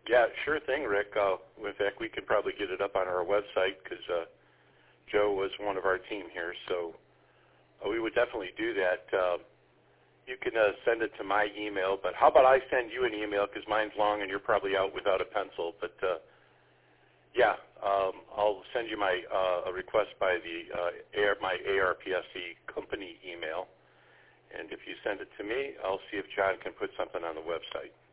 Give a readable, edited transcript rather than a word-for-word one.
Yeah, sure thing, Rick. In fact, we could probably get it up on our website because Joe was one of our team here, so we would definitely do that. You can send it to my email, but how about I send you an email because mine's long and you're probably out without a pencil. But I'll send you my a request by my ARPSC company email, and if you send it to me, I'll see if John can put something on the website.